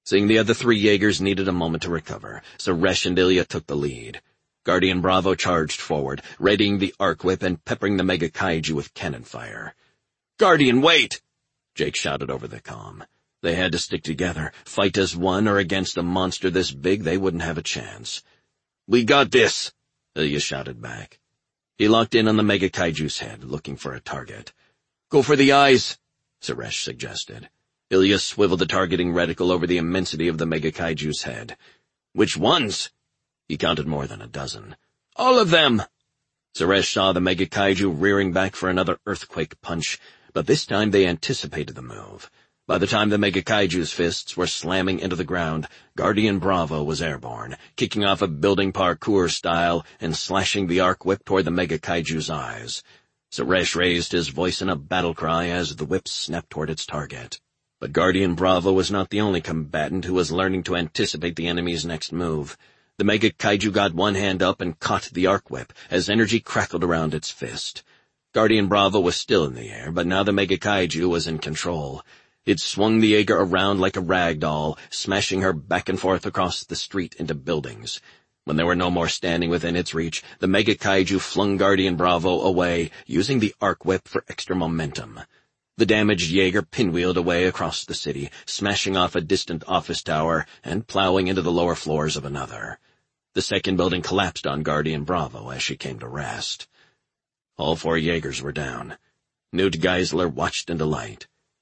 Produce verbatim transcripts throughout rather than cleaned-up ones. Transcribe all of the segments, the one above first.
Seeing the other three Jaegers needed a moment to recover, Suresh and Ilya took the lead. Guardian Bravo charged forward, readying the arc whip and peppering the Mega Kaiju with cannon fire. "Guardian, wait!" Jake shouted over the comm. They had to stick together, fight as one, or against a monster this big they wouldn't have a chance. "We got this!" Ilya shouted back. He locked in on the Mega Kaiju's head, looking for a target. "Go for the eyes," Suresh suggested. Ilya swiveled the targeting reticle over the immensity of the Mega Kaiju's head. "Which ones?" He counted more than a dozen. "All of them!" Suresh saw the Mega Kaiju rearing back for another earthquake punch, but this time they anticipated the move. By the time the Mega Kaiju's fists were slamming into the ground, Guardian Bravo was airborne, kicking off a building parkour style and slashing the arc whip toward the Mega Kaiju's eyes. Suresh raised his voice in a battle cry as the whip snapped toward its target. But Guardian Bravo was not the only combatant who was learning to anticipate the enemy's next move. The Mega Kaiju got one hand up and caught the arc whip as energy crackled around its fist. Guardian Bravo was still in the air, but now the Mega Kaiju was in control. It swung the Jaeger around like a rag doll, smashing her back and forth across the street into buildings. When there were no more standing within its reach, the Mega Kaiju flung Guardian Bravo away, using the arc whip for extra momentum. The damaged Jaeger pinwheeled away across the city, smashing off a distant office tower and plowing into the lower floors of another. The second building collapsed on Guardian Bravo as she came to rest. All four Jaegers were down. Newt Geisler watched in delight.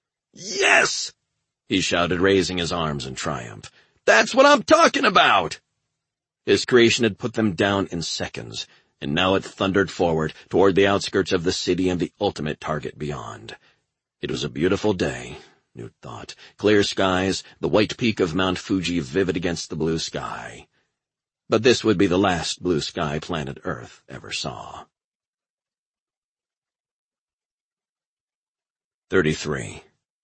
"Yes!" he shouted, raising his arms in triumph. "That's what I'm talking about!" His creation had put them down in seconds, and now it thundered forward toward the outskirts of the city and the ultimate target beyond. It was a beautiful day, Newt thought. Clear skies, the white peak of Mount Fuji vivid against the blue sky. But this would be the last blue sky planet Earth ever saw. thirty-three.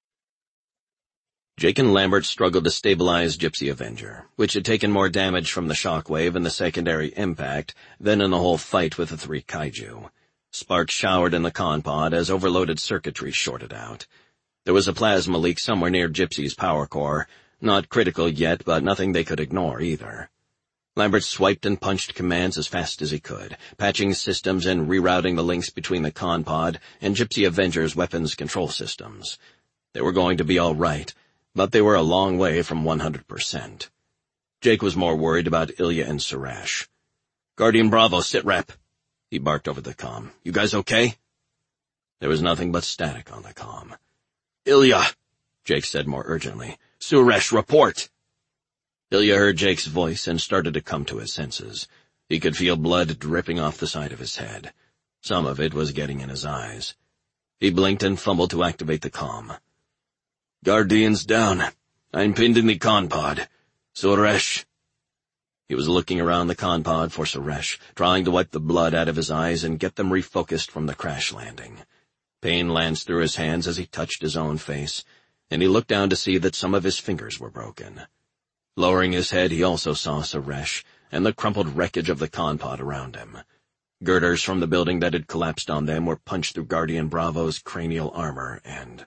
Jake and Lambert struggled to stabilize Gypsy Avenger, which had taken more damage from the shockwave and the secondary impact than in the whole fight with the three kaiju. Sparks showered in the con pod as overloaded circuitry shorted out. There was a plasma leak somewhere near Gypsy's power core, not critical yet, but nothing they could ignore either. Lambert swiped and punched commands as fast as he could, patching systems and rerouting the links between the con pod and Gypsy Avenger's weapons control systems. They were going to be all right, but they were a long way from one hundred percent. Jake was more worried about Ilya and Suresh. "Guardian Bravo, sit rep," he barked over the comm. "You guys okay?" There was nothing but static on the comm. "Ilya," Jake said more urgently. "Suresh, report." Ilya heard Jake's voice and started to come to his senses. He could feel blood dripping off the side of his head. Some of it was getting in his eyes. He blinked and fumbled to activate the comm. "Guardian's down. I'm pinned in the con pod. Suresh." He was looking around the con pod for Suresh, trying to wipe the blood out of his eyes and get them refocused from the crash landing. Pain lanced through his hands as he touched his own face, and he looked down to see that some of his fingers were broken. Lowering his head, he also saw Suresh and the crumpled wreckage of the con pod around him. Girders from the building that had collapsed on them were punched through Guardian Bravo's cranial armor, and...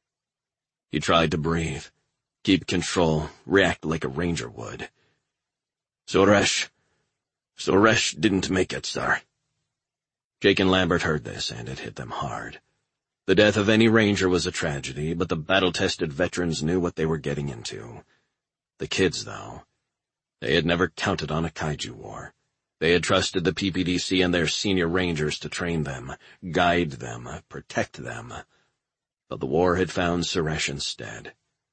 He tried to breathe, keep control, react like a ranger would. "Suresh. Suresh didn't make it, sir." Jake and Lambert heard this, and it hit them hard. The death of any ranger was a tragedy, but the battle-tested veterans knew what they were getting into. The kids, though, they had never counted on a kaiju war. They had trusted the P P D C and their senior rangers to train them, guide them, protect them. But the war had found Suresh instead.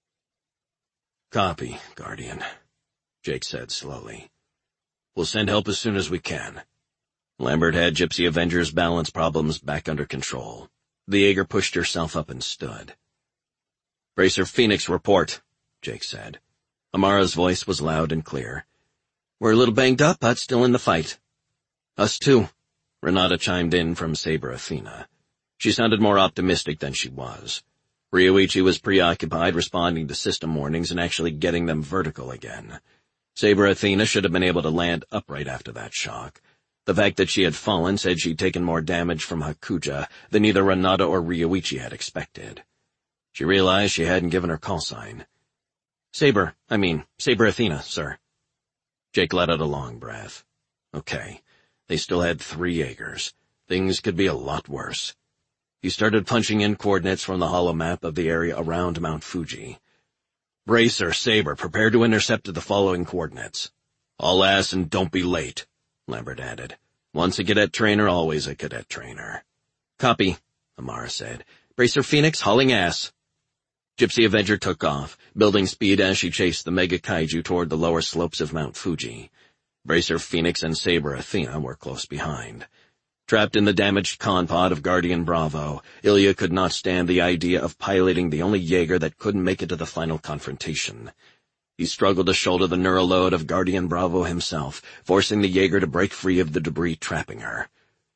"Copy, Guardian," Jake said slowly. "We'll send help as soon as we can." Lambert had Gypsy Avenger's balance problems back under control. The Jaeger pushed herself up and stood. "Bracer Phoenix, report," Jake said. Amara's voice was loud and clear. "We're a little banged up, but still in the fight." "Us too," Renata chimed in from Saber Athena. She sounded more optimistic than she was. Ryoichi was preoccupied responding to system warnings and actually getting them vertical again. Saber Athena should have been able to land upright after that shock. The fact that she had fallen said she'd taken more damage from Hakuja than either Renata or Ryoichi had expected. She realized she hadn't given her call sign. Saber, I mean, Saber Athena, sir. Jake let out a long breath. Okay, they still had three Jaegers. Things could be a lot worse. He started punching in coordinates from the holo map of the area around Mount Fuji. Bracer, Saber, prepare to intercept the following coordinates. All ass and don't be late, Lambert added. Once a cadet trainer, always a cadet trainer. Copy, Amara said. Bracer Phoenix, hauling ass. Gypsy Avenger took off, building speed as she chased the Mega Kaiju toward the lower slopes of Mount Fuji. Bracer Phoenix and Saber Athena were close behind. Trapped in the damaged con pod of Guardian Bravo, Ilya could not stand the idea of piloting the only Jaeger that couldn't make it to the final confrontation. He struggled to shoulder the neuroload of Guardian Bravo himself, forcing the Jaeger to break free of the debris trapping her.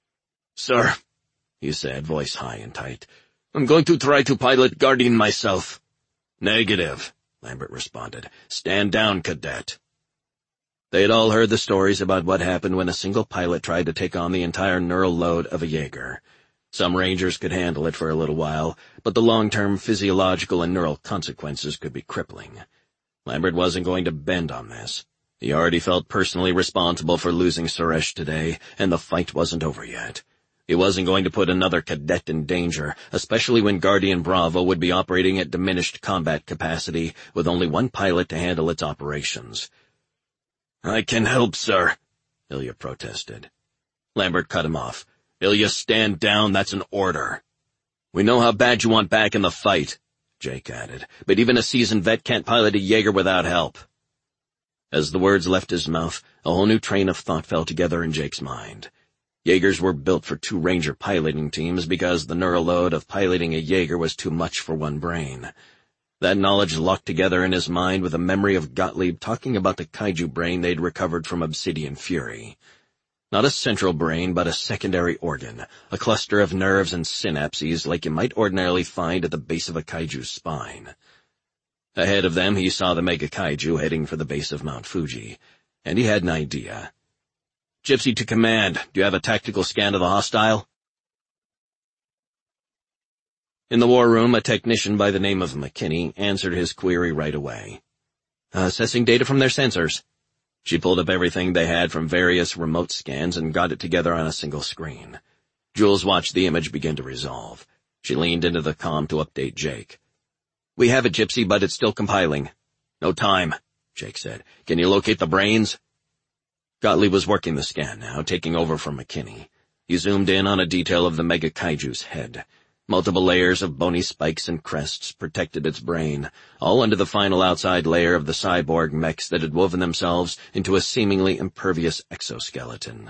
Sir, he said, voice high and tight, I'm going to try to pilot Guardian myself. Negative, Lambert responded. Stand down, cadet. They had all heard the stories about what happened when a single pilot tried to take on the entire neural load of a Jaeger. Some Rangers could handle it for a little while, but the long-term physiological and neural consequences could be crippling. Lambert wasn't going to bend on this. He already felt personally responsible for losing Suresh today, and the fight wasn't over yet. He wasn't going to put another cadet in danger, especially when Guardian Bravo would be operating at diminished combat capacity with only one pilot to handle its operations. I can help, sir, Ilya protested. Lambert cut him off. Ilya, stand down, that's an order. We know how bad you want back in the fight, Jake added, but even a seasoned vet can't pilot a Jaeger without help. As the words left his mouth, a whole new train of thought fell together in Jake's mind. Jaegers were built for two Ranger piloting teams because the neural load of piloting a Jaeger was too much for one brain. That knowledge locked together in his mind with a memory of Gottlieb talking about the kaiju brain they'd recovered from Obsidian Fury. Not a central brain, but a secondary organ, a cluster of nerves and synapses like you might ordinarily find at the base of a kaiju's spine. Ahead of them he saw the Mega Kaiju heading for the base of Mount Fuji, and he had an idea. Gypsy to command, do you have a tactical scan of the hostile? In the war room, a technician by the name of McKinney answered his query right away. Assessing data from their sensors. She pulled up everything they had from various remote scans and got it together on a single screen. Jules watched the image begin to resolve. She leaned into the comm to update Jake. We have it, Gypsy, but it's still compiling. No time, Jake said. Can you locate the brains? Gottlieb was working the scan now, taking over from McKinney. He zoomed in on a detail of the Mega Kaiju's head. Multiple layers of bony spikes and crests protected its brain, all under the final outside layer of the cyborg mechs that had woven themselves into a seemingly impervious exoskeleton.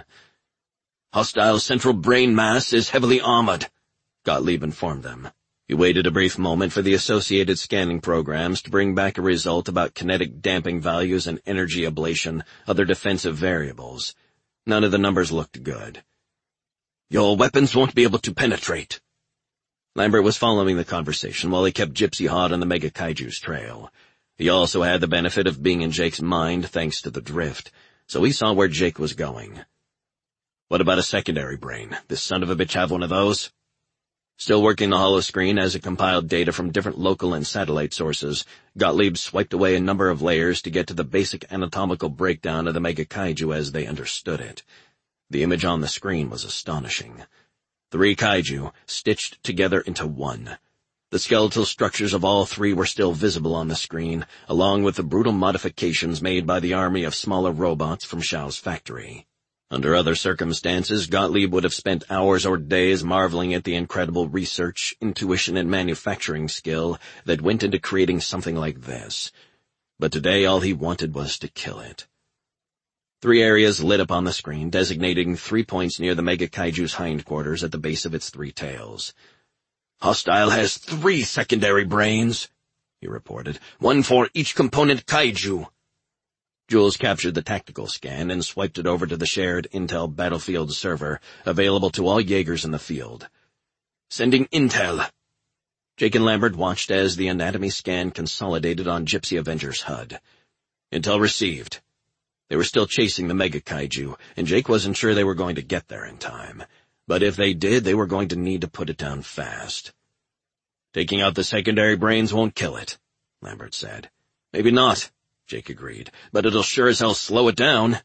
Hostile central brain mass is heavily armored, Gottlieb informed them. He waited a brief moment for the associated scanning programs to bring back a result about kinetic damping values and energy ablation, other defensive variables. None of the numbers looked good. Your weapons won't be able to penetrate. Lambert was following the conversation while he kept Gypsy hot on the Mega Kaiju's trail. He also had the benefit of being in Jake's mind thanks to the drift, so he saw where Jake was going. What about a secondary brain? This son of a bitch have one of those? Still working the holoscreen as it compiled data from different local and satellite sources, Gottlieb swiped away a number of layers to get to the basic anatomical breakdown of the Mega Kaiju as they understood it. The image on the screen was astonishing. Three kaiju, stitched together into one. The skeletal structures of all three were still visible on the screen, along with the brutal modifications made by the army of smaller robots from Shao's factory. Under other circumstances, Gottlieb would have spent hours or days marveling at the incredible research, intuition, and manufacturing skill that went into creating something like this. But today all he wanted was to kill it. Three areas lit up on the screen, designating three points near the Mega Kaiju's hindquarters at the base of its three tails. Hostile has three secondary brains, he reported. One for each component Kaiju. Jules captured the tactical scan and swiped it over to the shared Intel Battlefield server, available to all Jaegers in the field. Sending Intel. Jake and Lambert watched as the anatomy scan consolidated on Gypsy Avenger's H U D. Intel received. They were still chasing the Mega Kaiju, and Jake wasn't sure they were going to get there in time. But if they did, they were going to need to put it down fast. Taking out the secondary brains won't kill it, Lambert said. Maybe not, Jake agreed, but it'll sure as hell slow it down.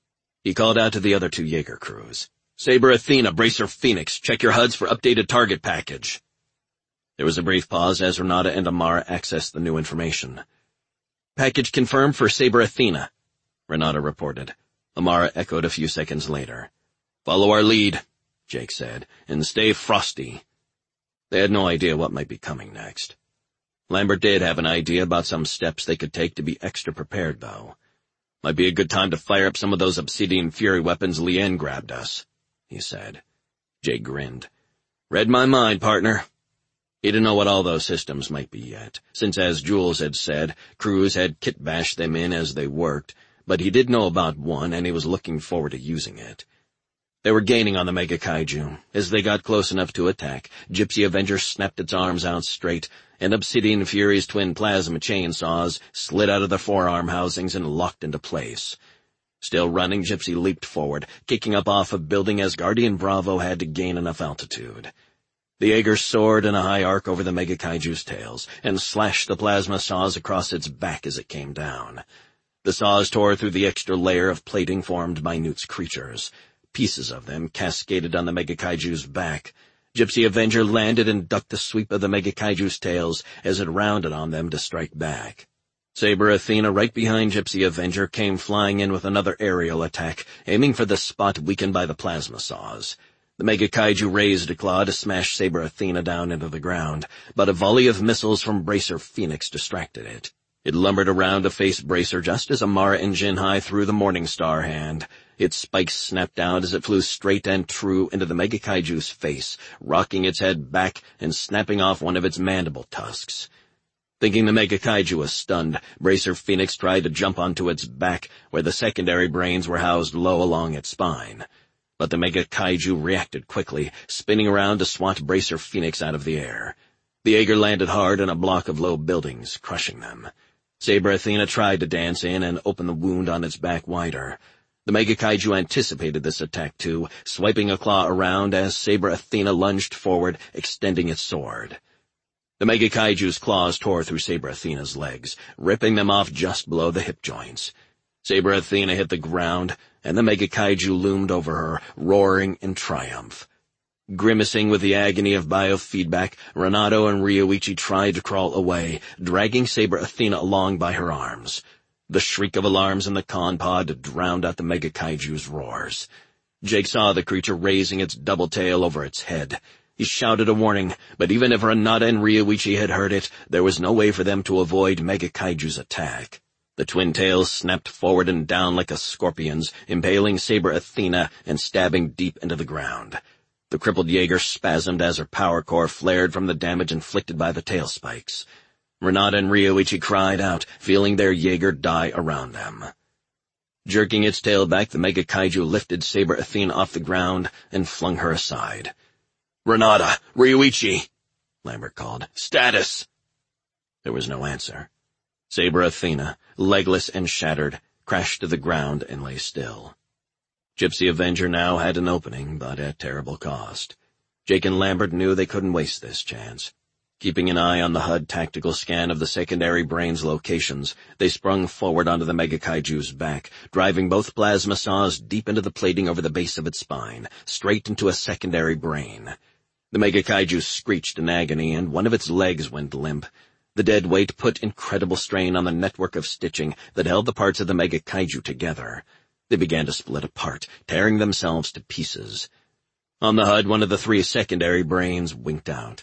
He called out to the other two Jaeger crews. Saber Athena, Bracer Phoenix, check your H U Ds for updated target package. There was a brief pause as Renata and Amara accessed the new information. Package confirmed for Saber Athena, Renata reported. Amara echoed a few seconds later. Follow our lead, Jake said, and stay frosty. They had no idea what might be coming next. Lambert did have an idea about some steps they could take to be extra prepared, though. Might be a good time to fire up some of those Obsidian Fury weapons Lien grabbed us, he said. Jake grinned. Read my mind, partner. He didn't know what all those systems might be yet, since, as Jules had said, crews had kit-bashed them in as they worked, but he did know about one, and he was looking forward to using it. They were gaining on the Mega Kaiju. As they got close enough to attack, Gypsy Avenger snapped its arms out straight, and Obsidian Fury's twin plasma chainsaws slid out of their forearm housings and locked into place. Still running, Gypsy leaped forward, kicking up off a building as Guardian Bravo had to gain enough altitude. The Jaeger soared in a high arc over the Mega Kaiju's tails, and slashed the plasma saws across its back as it came down. The saws tore through the extra layer of plating formed by Newt's creatures. Pieces of them cascaded on the Mega Kaiju's back. Gypsy Avenger landed and ducked the sweep of the Mega Kaiju's tails as it rounded on them to strike back. Saber Athena, right behind Gypsy Avenger, came flying in with another aerial attack, aiming for the spot weakened by the plasma saws. The Mega Kaiju raised a claw to smash Saber Athena down into the ground, but a volley of missiles from Bracer Phoenix distracted it. It lumbered around to face Bracer just as Amara and Jinhai threw the Morningstar hand. Its spikes snapped out as it flew straight and true into the Mega Kaiju's face, rocking its head back and snapping off one of its mandible tusks. Thinking the Mega Kaiju was stunned, Bracer Phoenix tried to jump onto its back, where the secondary brains were housed low along its spine. But the Mega Kaiju reacted quickly, spinning around to swat Bracer Phoenix out of the air. The Jaeger landed hard in a block of low buildings, crushing them. Saber Athena tried to dance in and open the wound on its back wider. The Mega Kaiju anticipated this attack too, swiping a claw around as Saber Athena lunged forward, extending its sword. The Mega Kaiju's claws tore through Saber Athena's legs, ripping them off just below the hip joints. Saber Athena hit the ground, and the Mega Kaiju loomed over her, roaring in triumph. Grimacing with the agony of biofeedback, Renato and Ryoichi tried to crawl away, dragging Saber Athena along by her arms. The shriek of alarms in the con pod drowned out the Mega Kaiju's roars. Jake saw the creature raising its double tail over its head. He shouted a warning, but even if Renata and Ryoichi had heard it, there was no way for them to avoid Mega Kaiju's attack. The twin tails snapped forward and down like a scorpion's, impaling Saber Athena and stabbing deep into the ground. The crippled Jaeger spasmed as her power core flared from the damage inflicted by the tail spikes. Renata and Ryoichi cried out, feeling their Jaeger die around them. Jerking its tail back, the Mega Kaiju lifted Saber Athena off the ground and flung her aside. Renata! Ryoichi! Lambert called. Status! There was no answer. Saber Athena, legless and shattered, crashed to the ground and lay still. Gypsy Avenger now had an opening, but at terrible cost. Jake and Lambert knew they couldn't waste this chance. Keeping an eye on the H U D tactical scan of the secondary brain's locations, they sprung forward onto the Mega Kaiju's back, driving both plasma saws deep into the plating over the base of its spine, straight into a secondary brain. The Mega Kaiju screeched in agony, and one of its legs went limp. The dead weight put incredible strain on the network of stitching that held the parts of the Mega Kaiju together. They began to split apart, tearing themselves to pieces. On the H U D, one of the three secondary brains winked out.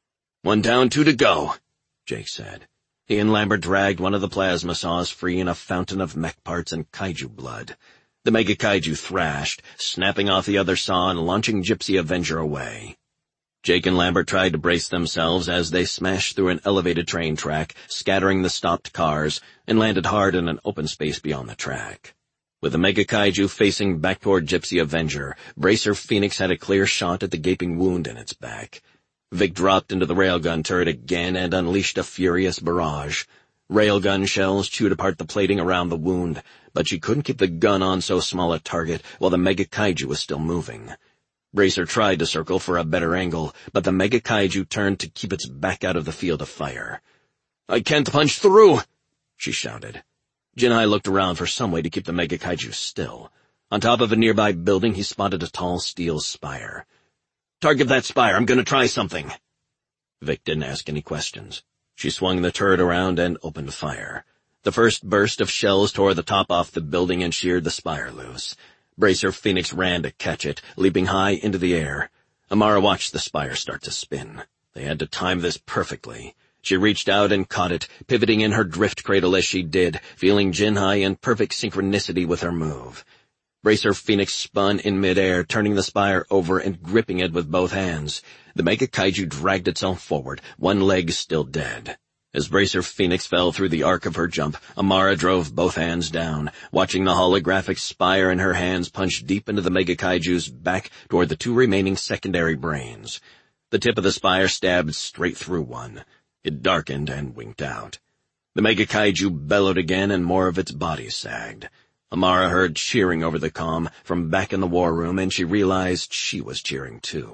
One down, two to go, Jake said. He and Lambert dragged one of the plasma saws free in a fountain of mech parts and kaiju blood. The Mega Kaiju thrashed, snapping off the other saw and launching Gypsy Avenger away. Jake and Lambert tried to brace themselves as they smashed through an elevated train track, scattering the stopped cars, and landed hard in an open space beyond the track. With the Mega Kaiju facing back toward Gypsy Avenger, Bracer Phoenix had a clear shot at the gaping wound in its back. Vic dropped into the railgun turret again and unleashed a furious barrage. Railgun shells chewed apart the plating around the wound, but she couldn't keep the gun on so small a target while the Mega Kaiju was still moving. Bracer tried to circle for a better angle, but the Mega Kaiju turned to keep its back out of the field of fire. I can't punch through, she shouted. Jinhai looked around for some way to keep the Mega Kaiju still. On top of a nearby building, he spotted a tall steel spire. "Target that spire, I'm gonna try something." Vic didn't ask any questions. She swung the turret around and opened fire. The first burst of shells tore the top off the building and sheared the spire loose. Bracer Phoenix ran to catch it, leaping high into the air. Amara watched the spire start to spin. They had to time this perfectly. She reached out and caught it, pivoting in her drift cradle as she did, feeling Jinhai in perfect synchronicity with her move. Bracer Phoenix spun in midair, turning the spire over and gripping it with both hands. The Mega Kaiju dragged itself forward, one leg still dead. As Bracer Phoenix fell through the arc of her jump, Amara drove both hands down, watching the holographic spire in her hands punch deep into the Mega Kaiju's back toward the two remaining secondary brains. The tip of the spire stabbed straight through one. It darkened and winked out. The Mega Kaiju bellowed again and more of its body sagged. Amara heard cheering over the comm from back in the war room, and she realized she was cheering too.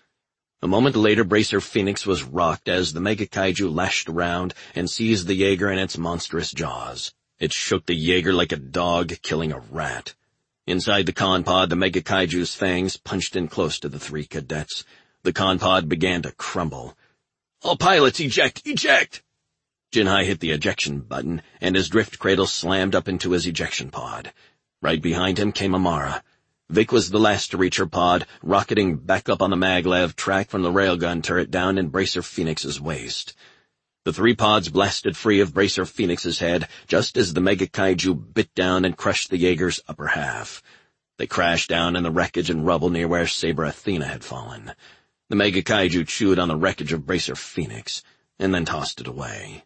A moment later, Bracer Phoenix was rocked as the Mega Kaiju lashed around and seized the Jaeger in its monstrous jaws. It shook the Jaeger like a dog killing a rat. Inside the con pod, the Mega Kaiju's fangs punched in close to the three cadets. The con pod began to crumble. "All pilots, eject! Eject!" Jinhai hit the ejection button, and his drift cradle slammed up into his ejection pod. Right behind him came Amara. Vic was the last to reach her pod, rocketing back up on the maglev track from the railgun turret down in Bracer Phoenix's waist. The three pods blasted free of Bracer Phoenix's head just as the Mega Kaiju bit down and crushed the Jaeger's upper half. They crashed down in the wreckage and rubble near where Saber Athena had fallen. The Mega Kaiju chewed on the wreckage of Bracer Phoenix, and then tossed it away.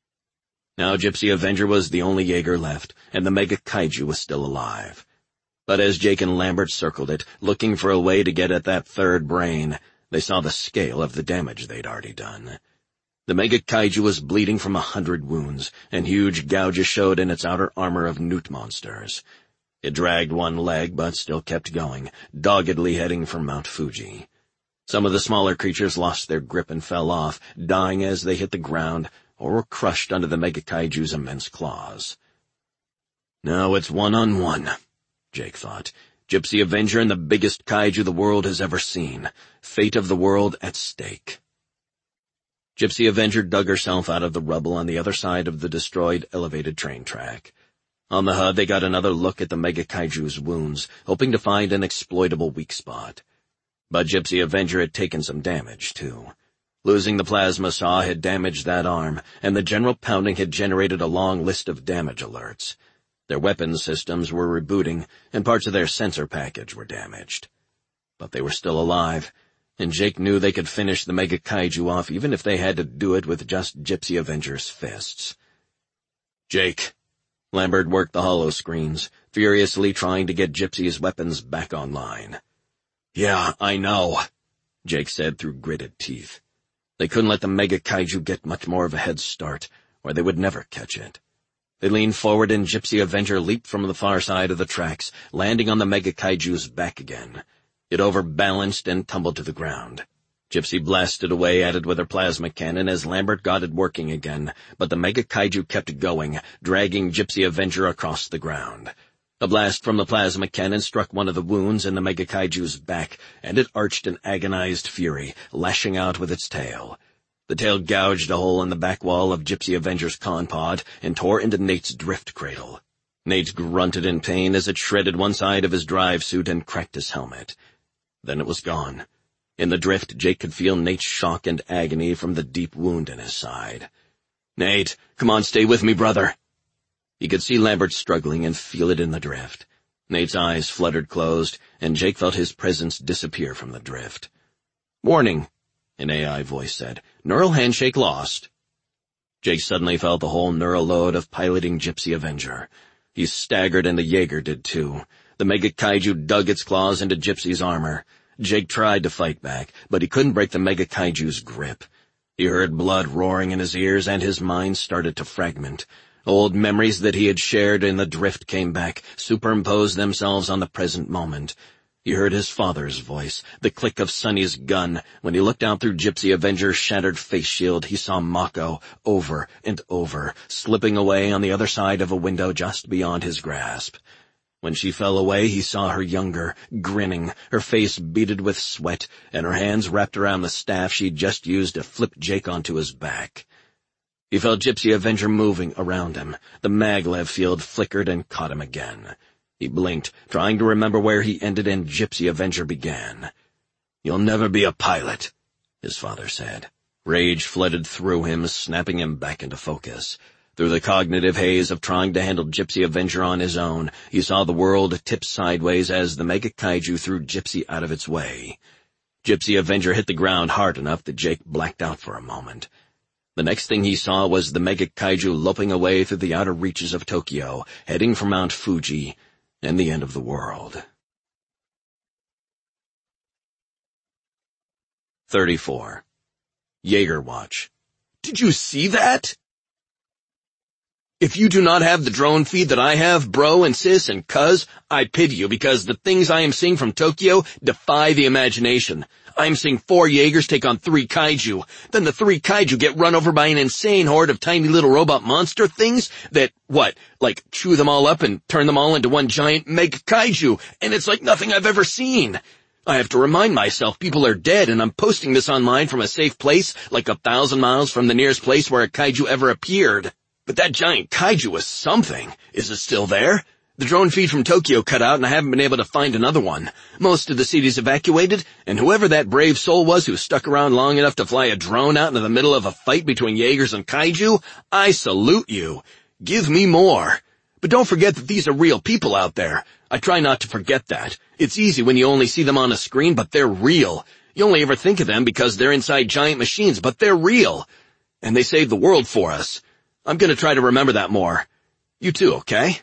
Now Gypsy Avenger was the only Jaeger left, and the Mega Kaiju was still alive. But as Jake and Lambert circled it, looking for a way to get at that third brain, they saw the scale of the damage they'd already done. The Mega Kaiju was bleeding from a hundred wounds, and huge gouges showed in its outer armor of newt monsters. It dragged one leg, but still kept going, doggedly heading for Mount Fuji. Some of the smaller creatures lost their grip and fell off, dying as they hit the ground, or were crushed under the Mega Kaiju's immense claws. Now it's one-on-one, Jake thought. Gypsy Avenger and the biggest kaiju the world has ever seen. Fate of the world at stake. Gypsy Avenger dug herself out of the rubble on the other side of the destroyed elevated train track. On the H U D, they got another look at the Mega Kaiju's wounds, hoping to find an exploitable weak spot. But Gypsy Avenger had taken some damage, too. Losing the plasma saw had damaged that arm, and the general pounding had generated a long list of damage alerts. Their weapons systems were rebooting, and parts of their sensor package were damaged. But they were still alive, and Jake knew they could finish the Mega Kaiju off even if they had to do it with just Gypsy Avenger's fists. "Jake." Lambert worked the holo screens, furiously trying to get Gypsy's weapons back online. "Yeah, I know," Jake said through gritted teeth. They couldn't let the Mega Kaiju get much more of a head start, or they would never catch it. They leaned forward and Gypsy Avenger leaped from the far side of the tracks, landing on the Mega Kaiju's back again. It overbalanced and tumbled to the ground. Gypsy blasted away at it with her plasma cannon as Lambert got it working again, but the Mega Kaiju kept going, dragging Gypsy Avenger across the ground. A blast from the plasma cannon struck one of the wounds in the Mega Kaiju's back, and it arched in agonized fury, lashing out with its tail. The tail gouged a hole in the back wall of Gypsy Avenger's con pod and tore into Nate's drift cradle. Nate grunted in pain as it shredded one side of his drive suit and cracked his helmet. Then it was gone. In the drift, Jake could feel Nate's shock and agony from the deep wound in his side. "Nate, come on, stay with me, brother." He could see Lambert struggling and feel it in the drift. Nate's eyes fluttered closed, and Jake felt his presence disappear from the drift. "Warning," an A I voice said. "Neural handshake lost." Jake suddenly felt the whole neural load of piloting Gypsy Avenger. He staggered, and the Jaeger did too. The Mega Kaiju dug its claws into Gypsy's armor. Jake tried to fight back, but he couldn't break the Mega Kaiju's grip. He heard blood roaring in his ears, and his mind started to fragment. Old memories that he had shared in the drift came back, superimposed themselves on the present moment. He heard his father's voice, the click of Sonny's gun. When he looked out through Gypsy Avenger's shattered face shield, he saw Mako, over and over, slipping away on the other side of a window just beyond his grasp. When she fell away, he saw her younger, grinning, her face beaded with sweat, and her hands wrapped around the staff she'd just used to flip Jake onto his back. He felt Gypsy Avenger moving around him. The maglev field flickered and caught him again. He blinked, trying to remember where he ended and Gypsy Avenger began. "You'll never be a pilot," his father said. Rage flooded through him, snapping him back into focus. Through the cognitive haze of trying to handle Gypsy Avenger on his own, he saw the world tip sideways as the Mega Kaiju threw Gypsy out of its way. Gypsy Avenger hit the ground hard enough that Jake blacked out for a moment. The next thing he saw was the Mega Kaiju loping away through the outer reaches of Tokyo, heading for Mount Fuji and the end of the world. thirty-four. Jaeger Watch. "Did you see that? If you do not have the drone feed that I have, bro and sis and cuz, I pity you because the things I am seeing from Tokyo defy the imagination. I am seeing four Jaegers take on three Kaiju. Then the three Kaiju get run over by an insane horde of tiny little robot monster things that, what, like chew them all up and turn them all into one giant Mega Kaiju, and it's like nothing I've ever seen. I have to remind myself people are dead, and I'm posting this online from a safe place, like a thousand miles from the nearest place where a Kaiju ever appeared. But that giant Kaiju was something. Is it still there? The drone feed from Tokyo cut out and I haven't been able to find another one. Most of the city's evacuated, and whoever that brave soul was who stuck around long enough to fly a drone out into the middle of a fight between Jaegers and Kaiju, I salute you. Give me more. But don't forget that these are real people out there. I try not to forget that. It's easy when you only see them on a screen, but they're real. You only ever think of them because they're inside giant machines, but they're real. And they saved the world for us. I'm gonna try to remember that more. You too, okay?"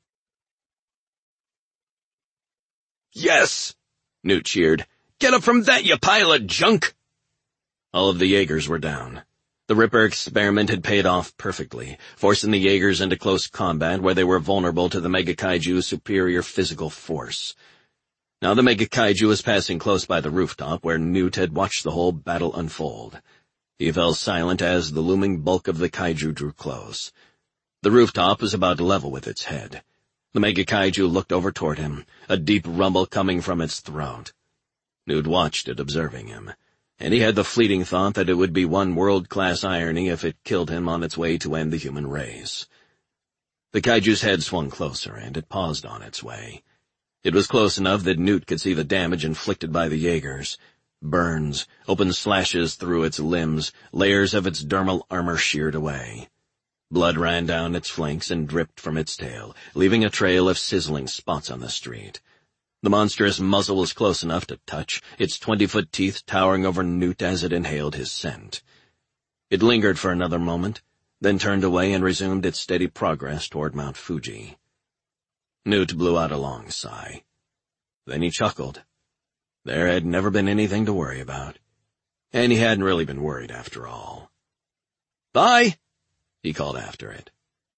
"Yes!" Newt cheered. "Get up from that, you pile of junk!" All of the Jaegers were down. The Ripper experiment had paid off perfectly, forcing the Jaegers into close combat where they were vulnerable to the Mega Kaiju's superior physical force. Now the Mega Kaiju was passing close by the rooftop where Newt had watched the whole battle unfold. He fell silent as the looming bulk of the Kaiju drew close. The rooftop was about level with its head. The Mega Kaiju looked over toward him, a deep rumble coming from its throat. Newt watched it, observing him, and he had the fleeting thought that it would be one world-class irony if it killed him on its way to end the human race. The Kaiju's head swung closer, and it paused on its way. It was close enough that Newt could see the damage inflicted by the Jaegers. Burns, open slashes through its limbs, layers of its dermal armor sheared away. Blood ran down its flanks and dripped from its tail, leaving a trail of sizzling spots on the street. The monstrous muzzle was close enough to touch, its twenty-foot teeth towering over Newt as it inhaled his scent. It lingered for another moment, then turned away and resumed its steady progress toward Mount Fuji. Newt blew out a long sigh. Then he chuckled. There had never been anything to worry about, and he hadn't really been worried after all. "Bye!" he called after it.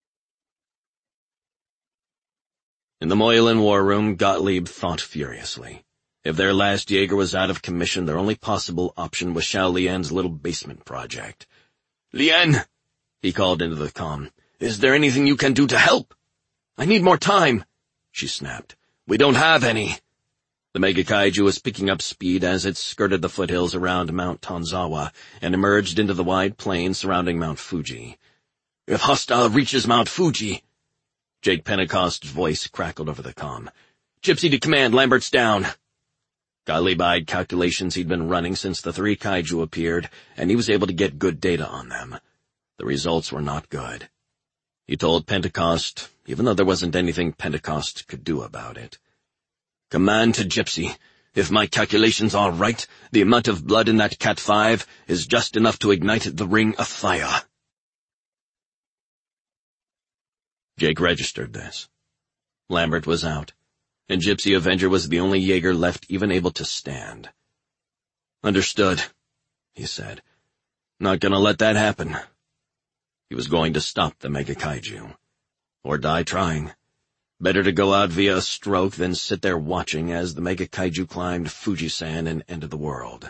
In the Moylan war room, Gottlieb thought furiously. If their last Jaeger was out of commission, their only possible option was Xiao Lian's little basement project. "Lian," he called into the comm, "is there anything you can do to help?" "I need more time," she snapped. "We don't have any." The Mega Kaiju was picking up speed as it skirted the foothills around Mount Tonzawa and emerged into the wide plain surrounding Mount Fuji. "If hostile reaches Mount Fuji," Jake Pentecost's voice crackled over the comm. "Gypsy to command, Lambert's down." Gottlieb eyed calculations he'd been running since the three Kaiju appeared, and he was able to get good data on them. The results were not good. He told Pentecost, even though there wasn't anything Pentecost could do about it. "Command to Gypsy. If my calculations are right, the amount of blood in that Cat five is just enough to ignite the Ring of Fire." Jake registered this. Lambert was out, and Gypsy Avenger was the only Jaeger left even able to stand. "Understood," he said. "Not gonna let that happen." He was going to stop the Mega Kaiju, or die trying. Better to go out via a stroke than sit there watching as the Mega Kaiju climbed Fujisan and entered the world.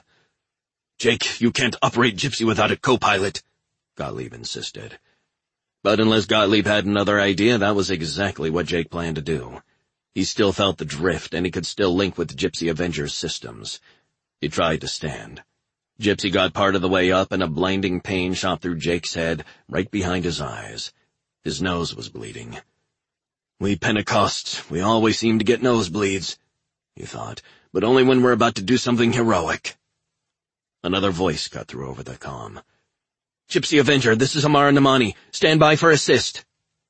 "Jake, you can't operate Gypsy without a co-pilot," Gottlieb insisted. But unless Gottlieb had another idea, that was exactly what Jake planned to do. He still felt the drift, and he could still link with Gypsy Avenger's systems. He tried to stand. Gypsy got part of the way up, and a blinding pain shot through Jake's head, right behind his eyes. His nose was bleeding. "We Pentecosts, we always seem to get nosebleeds," he thought, "but only when we're about to do something heroic." Another voice cut through over the comm. "Gypsy Avenger, this is Amara Namani. Stand by for assist."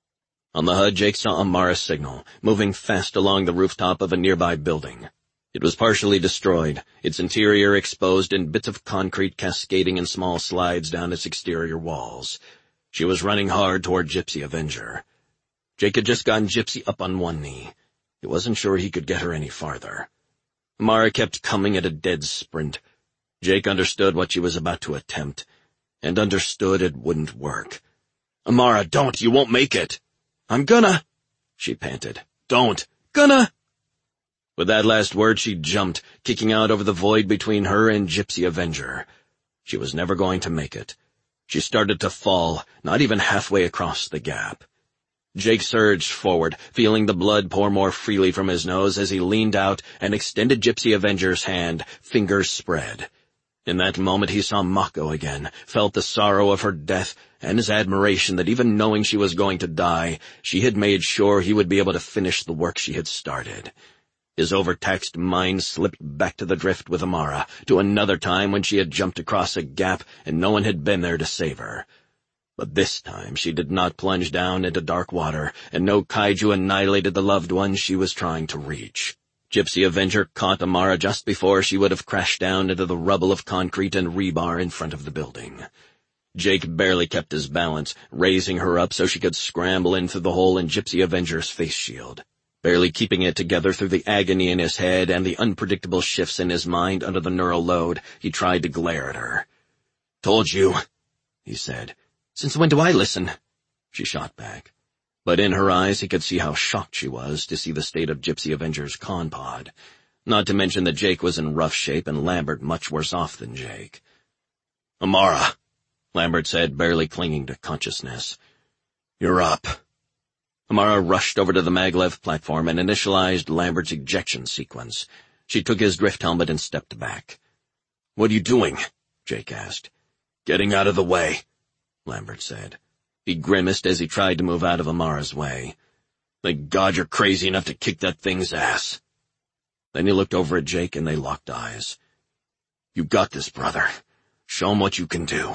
On the H U D, Jake saw Amara's signal, moving fast along the rooftop of a nearby building. It was partially destroyed, its interior exposed and bits of concrete cascading in small slides down its exterior walls. She was running hard toward Gypsy Avenger. Jake had just gotten Gypsy up on one knee. He wasn't sure he could get her any farther. Amara kept coming at a dead sprint. Jake understood what she was about to attempt, and understood it wouldn't work. "Amara, don't! You won't make it!" "I'm gonna!" she panted. "Don't! Gonna!" With that last word, she jumped, kicking out over the void between her and Gypsy Avenger. She was never going to make it. She started to fall, not even halfway across the gap. Jake surged forward, feeling the blood pour more freely from his nose as he leaned out and extended Gypsy Avenger's hand, fingers spread. In that moment he saw Mako again, felt the sorrow of her death, and his admiration that even knowing she was going to die, she had made sure he would be able to finish the work she had started. His overtaxed mind slipped back to the drift with Amara, to another time when she had jumped across a gap and no one had been there to save her. But this time she did not plunge down into dark water, and no kaiju annihilated the loved one she was trying to reach. Gypsy Avenger caught Amara just before she would have crashed down into the rubble of concrete and rebar in front of the building. Jake barely kept his balance, raising her up so she could scramble in through the hole in Gypsy Avenger's face shield. Barely keeping it together through the agony in his head and the unpredictable shifts in his mind under the neural load, he tried to glare at her. "Told you," he said. "Since when do I listen?" She shot back. But in her eyes he could see how shocked she was to see the state of Gypsy Avenger's con pod, not to mention that Jake was in rough shape and Lambert much worse off than Jake. "Amara," Lambert said, barely clinging to consciousness. "You're up." Amara rushed over to the maglev platform and initialized Lambert's ejection sequence. She took his drift helmet and stepped back. "What are you doing?" Jake asked. "Getting out of the way," Lambert said. He grimaced as he tried to move out of Amara's way. "Thank God you're crazy enough to kick that thing's ass." Then he looked over at Jake and they locked eyes. "You got this, brother. Show him what you can do."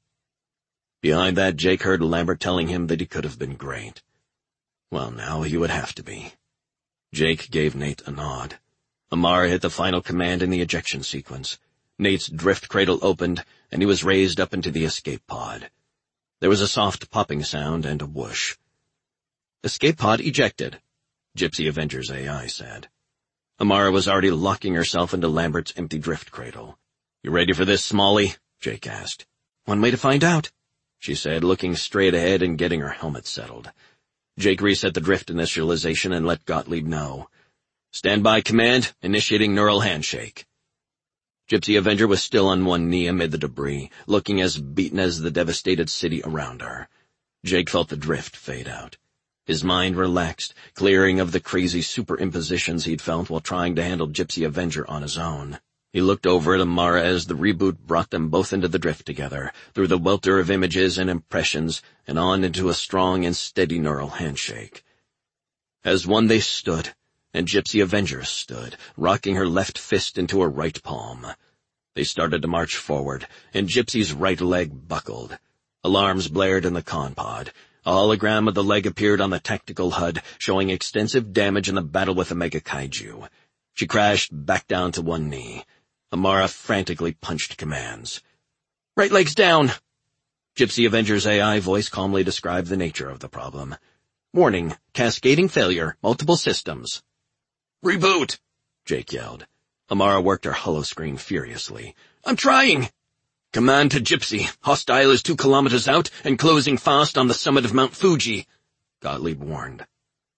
Behind that, Jake heard Lambert telling him that he could have been great. Well, now he would have to be. Jake gave Nate a nod. Amara hit the final command in the ejection sequence. Nate's drift cradle opened, and he was raised up into the escape pod. There was a soft popping sound and a whoosh. "Escape pod ejected," Gypsy Avenger's A I said. Amara was already locking herself into Lambert's empty drift cradle. "You ready for this, Smalley?" Jake asked. "One way to find out," she said, looking straight ahead and getting her helmet settled. Jake reset the drift initialization and let Gottlieb know. "Stand by, command, initiating neural handshake." Gypsy Avenger was still on one knee amid the debris, looking as beaten as the devastated city around her. Jake felt the drift fade out. His mind relaxed, clearing of the crazy superimpositions he'd felt while trying to handle Gypsy Avenger on his own. He looked over at Amara as the reboot brought them both into the drift together, through the welter of images and impressions, and on into a strong and steady neural handshake. As one they stood, and Gypsy Avenger stood, rocking her left fist into her right palm. They started to march forward, and Gypsy's right leg buckled. Alarms blared in the con pod. A hologram of the leg appeared on the tactical H U D, showing extensive damage in the battle with the Mega Kaiju. She crashed back down to one knee. Amara frantically punched commands. "Right leg's down!" Gypsy Avenger's A I voice calmly described the nature of the problem. "Warning, cascading failure, multiple systems." "Reboot!" Jake yelled. Amara worked her holoscreen furiously. "I'm trying!" "Command to Gypsy. Hostile is two kilometers out and closing fast on the summit of Mount Fuji," Gottlieb warned.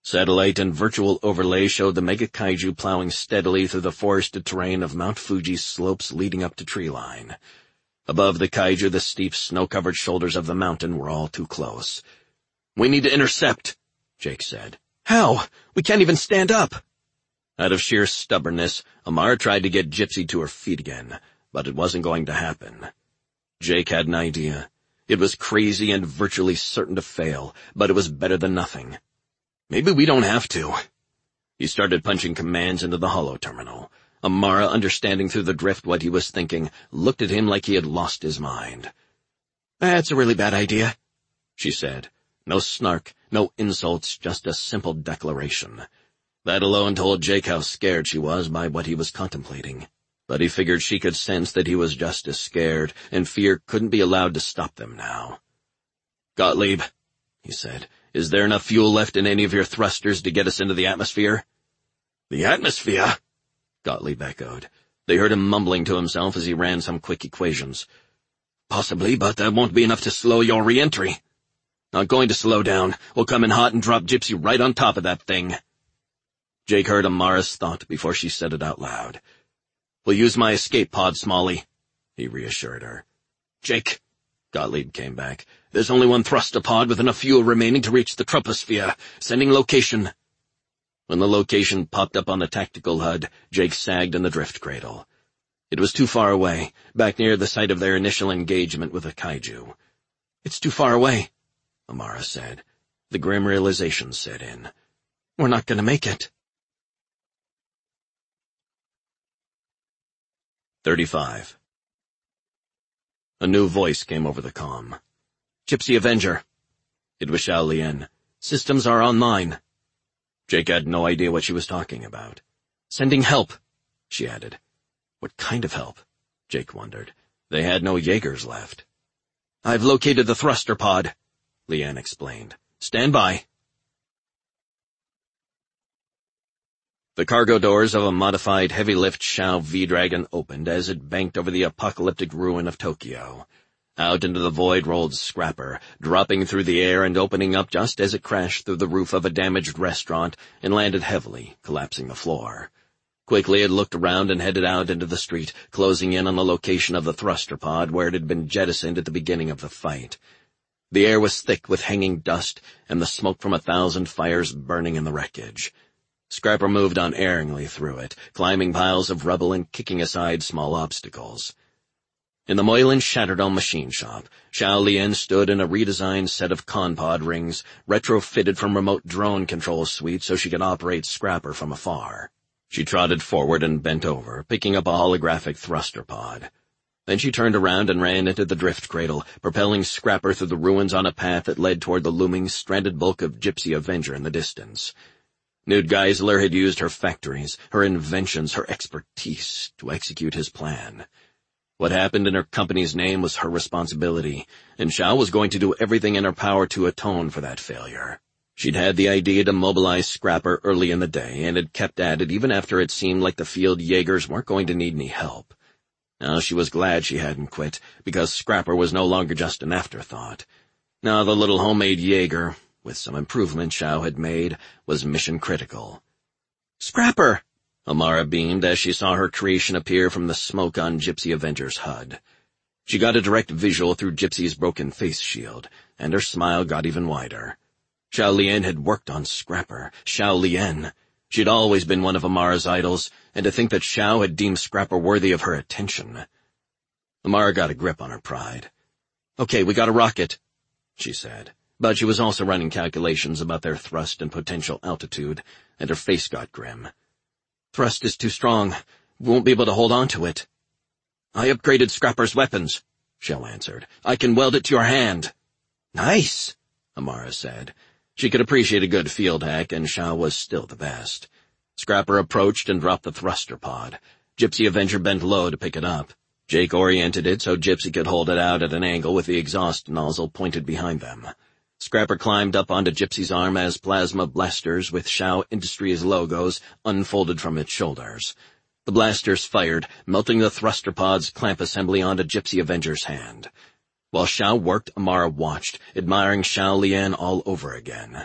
Satellite and virtual overlay showed the Mega Kaiju plowing steadily through the forested terrain of Mount Fuji's slopes leading up to treeline. Above the Kaiju, the steep, snow-covered shoulders of the mountain were all too close. "We need to intercept," Jake said. "How? We can't even stand up." Out of sheer stubbornness, Amara tried to get Gypsy to her feet again, but it wasn't going to happen. Jake had an idea. It was crazy and virtually certain to fail, but it was better than nothing. "Maybe we don't have to." He started punching commands into the holo terminal. Amara, understanding through the drift what he was thinking, looked at him like he had lost his mind. "That's a really bad idea," she said. No snark, no insults, just a simple declaration. That alone told Jake how scared she was by what he was contemplating. But he figured she could sense that he was just as scared, and fear couldn't be allowed to stop them now. "Gottlieb," he said, "is there enough fuel left in any of your thrusters to get us into the atmosphere?" "The atmosphere?" Gottlieb echoed. They heard him mumbling to himself as he ran some quick equations. "Possibly, but that won't be enough to slow your re-entry." "Not going to slow down. We'll come in hot and drop Gypsy right on top of that thing." Jake heard Amara's thought before she said it out loud. "We'll use my escape pod, Smalley," he reassured her. "Jake," Gottlieb came back, "there's only one thruster pod with enough fuel remaining to reach the troposphere. Sending location." When the location popped up on the tactical H U D, Jake sagged in the drift cradle. It was too far away, back near the site of their initial engagement with the Kaiju. "It's too far away," Amara said. The grim realization set in. "We're not going to make it." thirty-five. A new voice came over the comm. "Gypsy Avenger." It was Xiao Lian. "Systems are online." Jake had no idea what she was talking about. "Sending help," she added. What kind of help? Jake wondered. They had no Jaegers left. "I've located the thruster pod," Lian explained. "Stand by." The cargo doors of a modified heavy-lift Xiao V-Dragon opened as it banked over the apocalyptic ruin of Tokyo. Out into the void rolled Scrapper, dropping through the air and opening up just as it crashed through the roof of a damaged restaurant and landed heavily, collapsing the floor. Quickly it looked around and headed out into the street, closing in on the location of the thruster pod where it had been jettisoned at the beginning of the fight. The air was thick with hanging dust and the smoke from a thousand fires burning in the wreckage. Scrapper moved unerringly through it, climbing piles of rubble and kicking aside small obstacles. In the Moylan Shatterdome machine shop, Xiao Lian stood in a redesigned set of con-pod rings, retrofitted from remote drone control suite so she could operate Scrapper from afar. She trotted forward and bent over, picking up a holographic thruster pod. Then she turned around and ran into the drift cradle, propelling Scrapper through the ruins on a path that led toward the looming, stranded bulk of Gypsy Avenger in the distance. Knud Geisler had used her factories, her inventions, her expertise to execute his plan. What happened in her company's name was her responsibility, and Xiao was going to do everything in her power to atone for that failure. She'd had the idea to mobilize Scrapper early in the day, and had kept at it even after it seemed like the field Jaegers weren't going to need any help. Now she was glad she hadn't quit, because Scrapper was no longer just an afterthought. Now the little homemade Jaeger, with some improvements Xiao had made, was mission-critical. "Scrapper!" Amara beamed as she saw her creation appear from the smoke on Gypsy Avenger's H U D. She got a direct visual through Gypsy's broken face shield, and her smile got even wider. Xiao Lian had worked on Scrapper. Xiao Lian. She'd always been one of Amara's idols, and to think that Xiao had deemed Scrapper worthy of her attention. Amara got a grip on her pride. "Okay, we got a rocket," she said, but she was also running calculations about their thrust and potential altitude, and her face got grim. "Thrust is too strong. We won't be able to hold on to it." "I upgraded Scrapper's weapons," Xiao answered. "I can weld it to your hand." "Nice," Amara said. She could appreciate a good field hack, and Xiao was still the best. Scrapper approached and dropped the thruster pod. Gypsy Avenger bent low to pick it up. Jake oriented it so Gypsy could hold it out at an angle with the exhaust nozzle pointed behind them. Scrapper climbed up onto Gypsy's arm as plasma blasters with Xiao Industries logos unfolded from its shoulders. The blasters fired, melting the thruster pod's clamp assembly onto Gypsy Avenger's hand. While Xiao worked, Amara watched, admiring Xiao Lian all over again.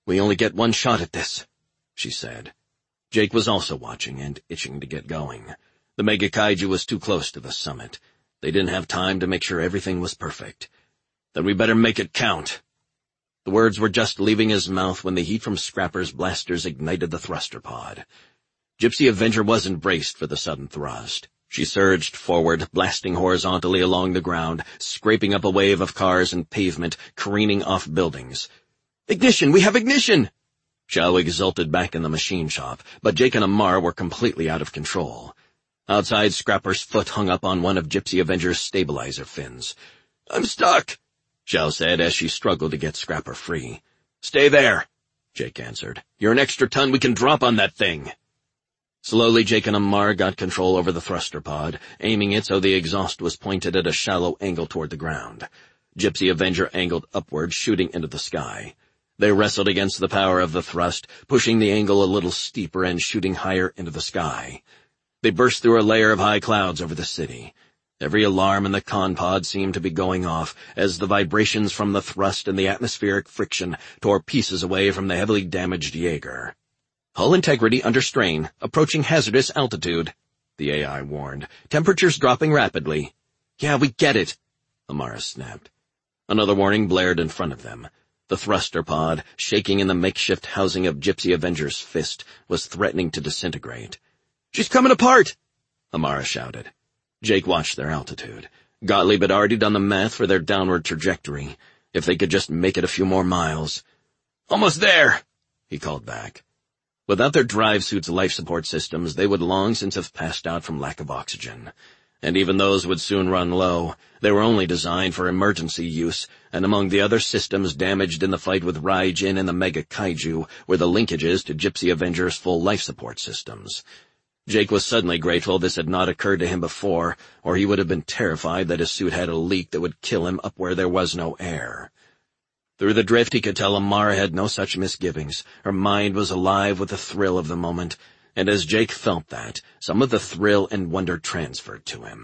"We only get one shot at this," she said. Jake was also watching and itching to get going. The Mega Kaiju was too close to the summit. They didn't have time to make sure everything was perfect. "Then we better make it count." The words were just leaving his mouth when the heat from Scrapper's blasters ignited the thruster pod. Gypsy Avenger wasn't braced for the sudden thrust. She surged forward, blasting horizontally along the ground, scraping up a wave of cars and pavement, careening off buildings. "Ignition! We have ignition!" Zhao exulted back in the machine shop, but Jake and Amara were completely out of control. Outside, Scrapper's foot hung up on one of Gypsy Avenger's stabilizer fins. "I'm stuck," Zhao said as she struggled to get Scrapper free. "Stay there," Jake answered. "You're an extra ton we can drop on that thing." Slowly, Jake and Amar got control over the thruster pod, aiming it so the exhaust was pointed at a shallow angle toward the ground. Gypsy Avenger angled upward, shooting into the sky. They wrestled against the power of the thrust, pushing the angle a little steeper and shooting higher into the sky. They burst through a layer of high clouds over the city. Every alarm in the con pod seemed to be going off as the vibrations from the thrust and the atmospheric friction tore pieces away from the heavily damaged Jaeger. "Hull integrity under strain, approaching hazardous altitude," the A I warned. "Temperatures dropping rapidly." "Yeah, we get it," Amara snapped. Another warning blared in front of them. The thruster pod, shaking in the makeshift housing of Gypsy Avenger's fist, was threatening to disintegrate. "She's coming apart!" Amara shouted. Jake watched their altitude. Gottlieb had already done the math for their downward trajectory. If they could just make it a few more miles. "Almost there," he called back. Without their drive suits' life support systems, they would long since have passed out from lack of oxygen. And even those would soon run low. They were only designed for emergency use, and among the other systems damaged in the fight with Raijin and the Mega Kaiju were the linkages to Gypsy Avenger's full life support systems. Jake was suddenly grateful this had not occurred to him before, or he would have been terrified that his suit had a leak that would kill him up where there was no air. Through the drift he could tell Amara had no such misgivings. Her mind was alive with the thrill of the moment, and as Jake felt that, some of the thrill and wonder transferred to him.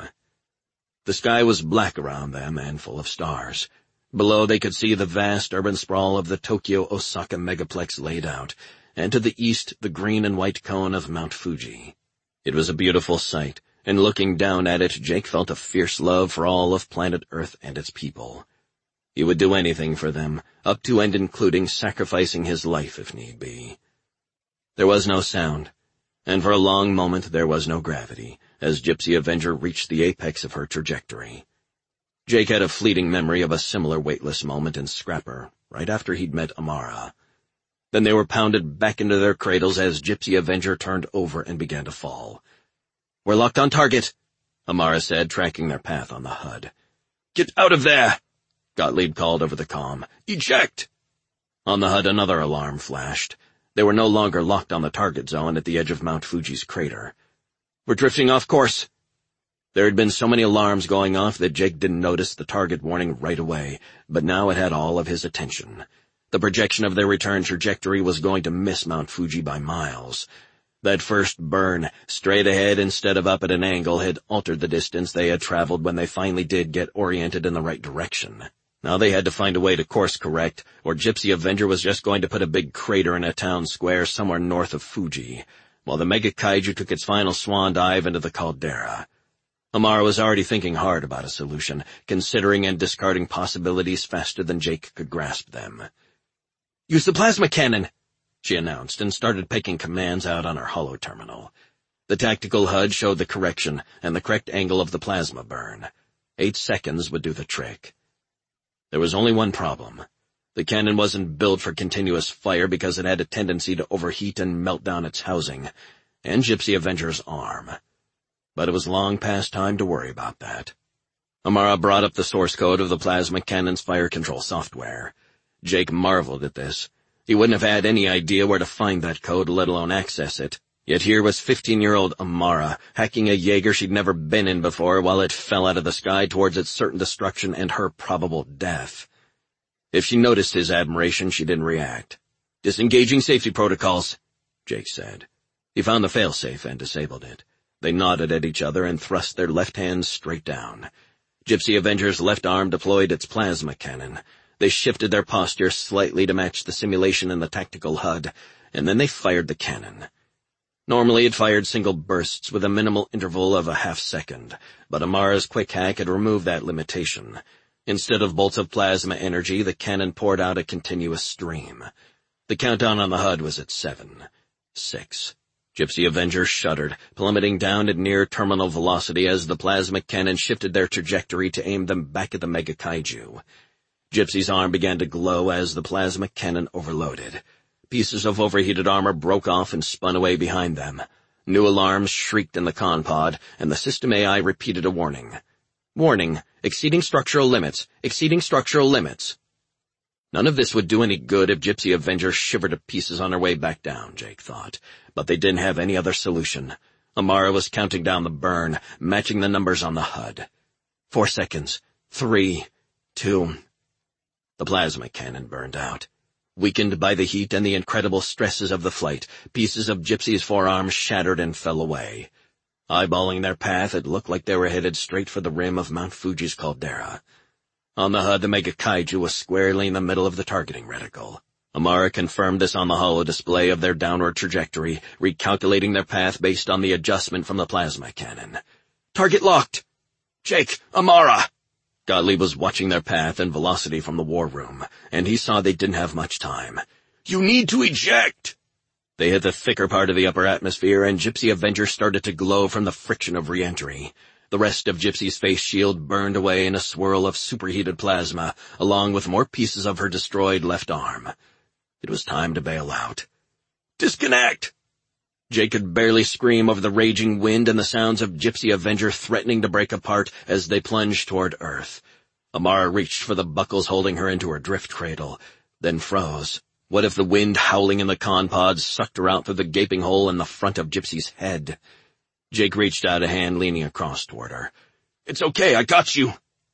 The sky was black around them and full of stars. Below they could see the vast urban sprawl of the Tokyo-Osaka megaplex laid out, and to the east the green and white cone of Mount Fuji. It was a beautiful sight, and looking down at it, Jake felt a fierce love for all of planet Earth and its people. He would do anything for them, up to and including sacrificing his life if need be. There was no sound, and for a long moment there was no gravity, as Gypsy Avenger reached the apex of her trajectory. Jake had a fleeting memory of a similar weightless moment in Scrapper, right after he'd met Amara. Then they were pounded back into their cradles as Gypsy Avenger turned over and began to fall. "We're locked on target," Amara said, tracking their path on the H U D. "Get out of there!" Gottlieb called over the comm. "Eject!" On the H U D another alarm flashed. They were no longer locked on the target zone at the edge of Mount Fuji's crater. "We're drifting off course." There had been so many alarms going off that Jake didn't notice the target warning right away, but now it had all of his attention. The projection of their return trajectory was going to miss Mount Fuji by miles. That first burn, straight ahead instead of up at an angle, had altered the distance they had traveled when they finally did get oriented in the right direction. Now they had to find a way to course correct, or Gypsy Avenger was just going to put a big crater in a town square somewhere north of Fuji, while the Mega Kaiju took its final swan dive into the caldera. Amara was already thinking hard about a solution, considering and discarding possibilities faster than Jake could grasp them. "Use the plasma cannon," she announced, and started picking commands out on her holo terminal. The tactical H U D showed the correction and the correct angle of the plasma burn. Eight seconds would do the trick. There was only one problem. The cannon wasn't built for continuous fire because it had a tendency to overheat and melt down its housing, and Gypsy Avenger's arm. But it was long past time to worry about that. Amara brought up the source code of the plasma cannon's fire control software. Jake marveled at this. He wouldn't have had any idea where to find that code, let alone access it. Yet here was fifteen-year-old Amara, hacking a Jaeger she'd never been in before while it fell out of the sky towards its certain destruction and her probable death. If she noticed his admiration, she didn't react. "Disengaging safety protocols," Jake said. He found the failsafe and disabled it. They nodded at each other and thrust their left hands straight down. Gypsy Avenger's left arm deployed its plasma cannon. They shifted their posture slightly to match the simulation in the tactical H U D, and then they fired the cannon. Normally it fired single bursts with a minimal interval of a half second, but Amara's quick hack had removed that limitation. Instead of bolts of plasma energy, the cannon poured out a continuous stream. The countdown on the H U D was at seven. Six. Gypsy Avenger shuddered, plummeting down at near-terminal velocity as the plasma cannon shifted their trajectory to aim them back at the Mega Kaiju. Gypsy's arm began to glow as the plasma cannon overloaded. Pieces of overheated armor broke off and spun away behind them. New alarms shrieked in the con pod, and the system A I repeated a warning. Warning, exceeding structural limits, exceeding structural limits. None of this would do any good if Gypsy Avenger shivered to pieces on her way back down, Jake thought. But they didn't have any other solution. Amara was counting down the burn, matching the numbers on the H U D. Four seconds. Three. Two. The plasma cannon burned out. Weakened by the heat and the incredible stresses of the flight, pieces of Gypsy's forearms shattered and fell away. Eyeballing their path, it looked like they were headed straight for the rim of Mount Fuji's caldera. On the H U D, the Mega Kaiju was squarely in the middle of the targeting reticle. Amara confirmed this on the holo display of their downward trajectory, recalculating their path based on the adjustment from the plasma cannon. Target locked! Jake! Amara! Gottlieb was watching their path and velocity from the war room, and he saw they didn't have much time. You need to eject! They hit the thicker part of the upper atmosphere, and Gypsy Avenger started to glow from the friction of re-entry. The rest of Gypsy's face shield burned away in a swirl of superheated plasma, along with more pieces of her destroyed left arm. It was time to bail out. Disconnect! Jake could barely scream over the raging wind and the sounds of Gypsy Avenger threatening to break apart as they plunged toward Earth. Amara reached for the buckles holding her into her drift cradle, then froze. What if the wind howling in the con pod sucked her out through the gaping hole in the front of Gypsy's head? Jake reached out a hand, leaning across toward her. It's okay, I got you.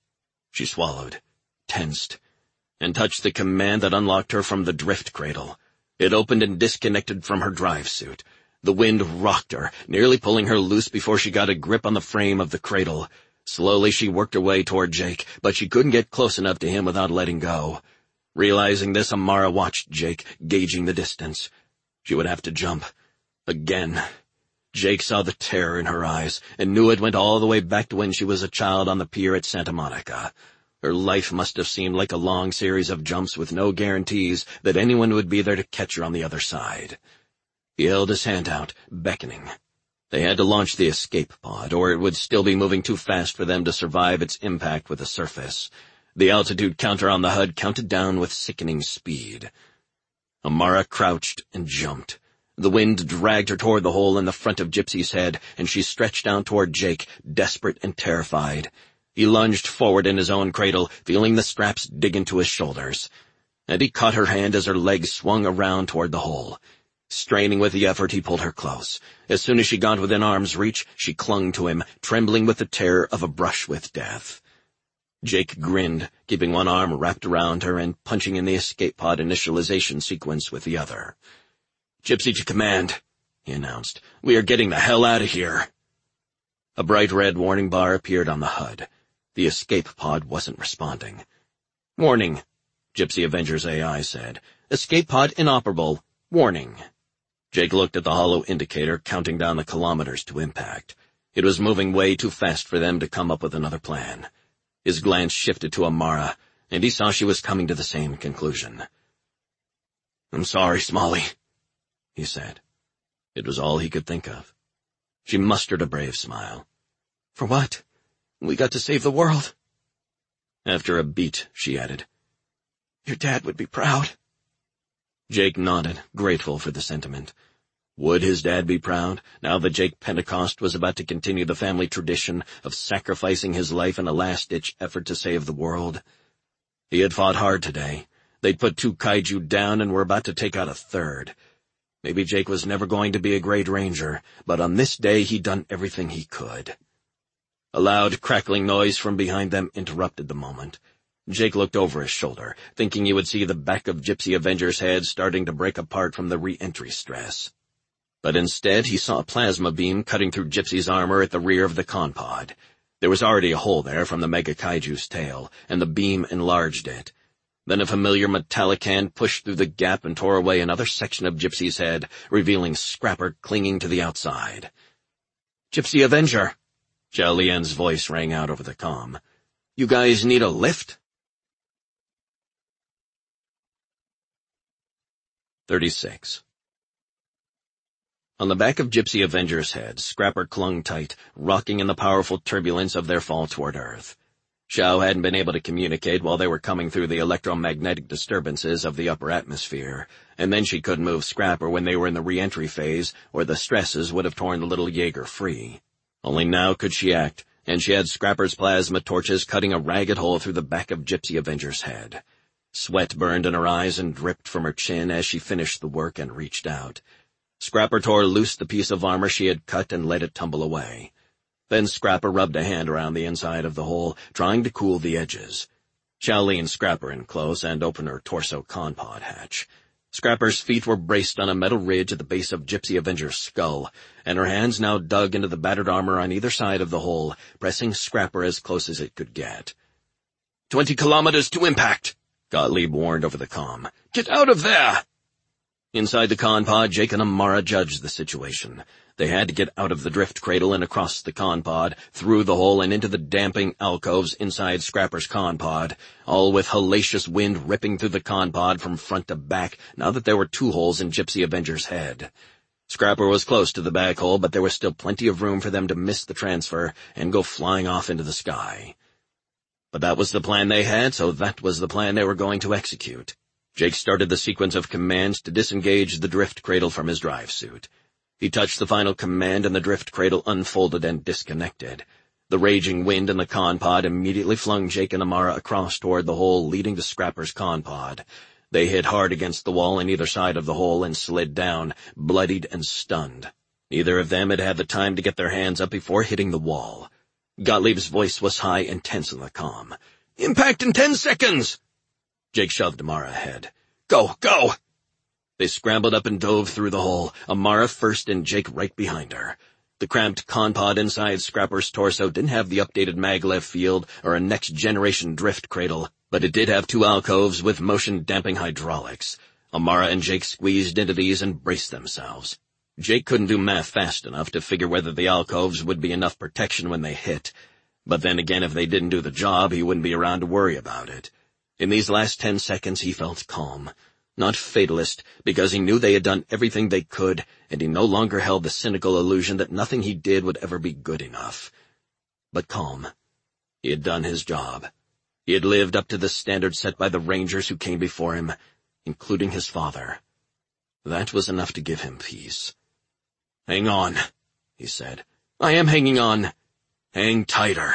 She swallowed, tensed, and touched the command that unlocked her from the drift cradle. It opened and disconnected from her drive suit. The wind rocked her, nearly pulling her loose before she got a grip on the frame of the cradle. Slowly she worked her way toward Jake, but she couldn't get close enough to him without letting go. Realizing this, Amara watched Jake, gauging the distance. She would have to jump. Again. Jake saw the terror in her eyes, and knew it went all the way back to when she was a child on the pier at Santa Monica. Her life must have seemed like a long series of jumps with no guarantees that anyone would be there to catch her on the other side. He held his hand out, beckoning. They had to launch the escape pod, or it would still be moving too fast for them to survive its impact with the surface. The altitude counter on the H U D counted down with sickening speed. Amara crouched and jumped. The wind dragged her toward the hole in the front of Gypsy's head, and she stretched down toward Jake, desperate and terrified. He lunged forward in his own cradle, feeling the straps dig into his shoulders. And he caught her hand as her legs swung around toward the hole. Straining with the effort, he pulled her close. As soon as she got within arm's reach, she clung to him, trembling with the terror of a brush with death. Jake grinned, keeping one arm wrapped around her and punching in the escape pod initialization sequence with the other. Gypsy to command, he announced. We are getting the hell out of here. A bright red warning bar appeared on the H U D. The escape pod wasn't responding. Warning, Gypsy Avenger's A I said. Escape pod inoperable. Warning. Jake looked at the holo indicator, counting down the kilometers to impact. It was moving way too fast for them to come up with another plan. His glance shifted to Amara, and he saw she was coming to the same conclusion. I'm sorry, Smalley, he said. It was all he could think of. She mustered a brave smile. For what? We got to save the world. After a beat, she added, Your dad would be proud. Jake nodded, grateful for the sentiment. Would his dad be proud, now that Jake Pentecost was about to continue the family tradition of sacrificing his life in a last-ditch effort to save the world? He had fought hard today. They'd put two kaiju down and were about to take out a third. Maybe Jake was never going to be a great ranger, but on this day he'd done everything he could. A loud, crackling noise from behind them interrupted the moment. Jake looked over his shoulder, thinking he would see the back of Gypsy Avenger's head starting to break apart from the re-entry stress. But instead he saw a plasma beam cutting through Gypsy's armor at the rear of the con pod. There was already a hole there from the Mega Kaiju's tail, and the beam enlarged it. Then a familiar metallic hand pushed through the gap and tore away another section of Gypsy's head, revealing Scrapper clinging to the outside. "Gypsy Avenger!" Zhao Lian's voice rang out over the comm. "You guys need a lift?" thirty-six. On the back of Gypsy Avenger's head, Scrapper clung tight, rocking in the powerful turbulence of their fall toward Earth. Zhao hadn't been able to communicate while they were coming through the electromagnetic disturbances of the upper atmosphere, and then she couldn't move Scrapper when they were in the re-entry phase, or the stresses would have torn the little Jaeger free. Only now could she act, and she had Scrapper's plasma torches cutting a ragged hole through the back of Gypsy Avenger's head. Sweat burned in her eyes and dripped from her chin as she finished the work and reached out. Scrapper tore loose the piece of armor she had cut and let it tumble away. Then Scrapper rubbed a hand around the inside of the hole, trying to cool the edges. Zhao leaned Scrapper in close and opened her torso con-pod hatch. Scrapper's feet were braced on a metal ridge at the base of Gypsy Avenger's skull, and her hands now dug into the battered armor on either side of the hole, pressing Scrapper as close as it could get. Twenty kilometers to impact, Gottlieb warned over the comm. "Get out of there!" Inside the con-pod, Jake and Amara judged the situation. They had to get out of the drift cradle and across the con-pod, through the hole and into the damping alcoves inside Scrapper's con-pod, all with hellacious wind ripping through the con-pod from front to back now that there were two holes in Gypsy Avenger's head. Scrapper was close to the back hole, but there was still plenty of room for them to miss the transfer and go flying off into the sky. But that was the plan they had, so that was the plan they were going to execute. Jake started the sequence of commands to disengage the drift cradle from his drive suit. He touched the final command and the drift cradle unfolded and disconnected. The raging wind in the con-pod immediately flung Jake and Amara across toward the hole leading to Scrapper's con-pod. They hit hard against the wall on either side of the hole and slid down, bloodied and stunned. Neither of them had had the time to get their hands up before hitting the wall. Gottlieb's voice was high and tense in the comm. "Impact in ten seconds!" Jake shoved Amara ahead. "Go, go!" They scrambled up and dove through the hole, Amara first and Jake right behind her. The cramped con-pod inside Scrapper's torso didn't have the updated maglev field or a next-generation drift cradle, but it did have two alcoves with motion-damping hydraulics. Amara and Jake squeezed into these and braced themselves. Jake couldn't do math fast enough to figure whether the alcoves would be enough protection when they hit, but then again if they didn't do the job, he wouldn't be around to worry about it. In these last ten seconds he felt calm. Not fatalist, because he knew they had done everything they could, and he no longer held the cynical illusion that nothing he did would ever be good enough. But calm. He had done his job. He had lived up to the standard set by the Rangers who came before him, including his father. That was enough to give him peace. "Hang on," he said. "I am hanging on. Hang tighter."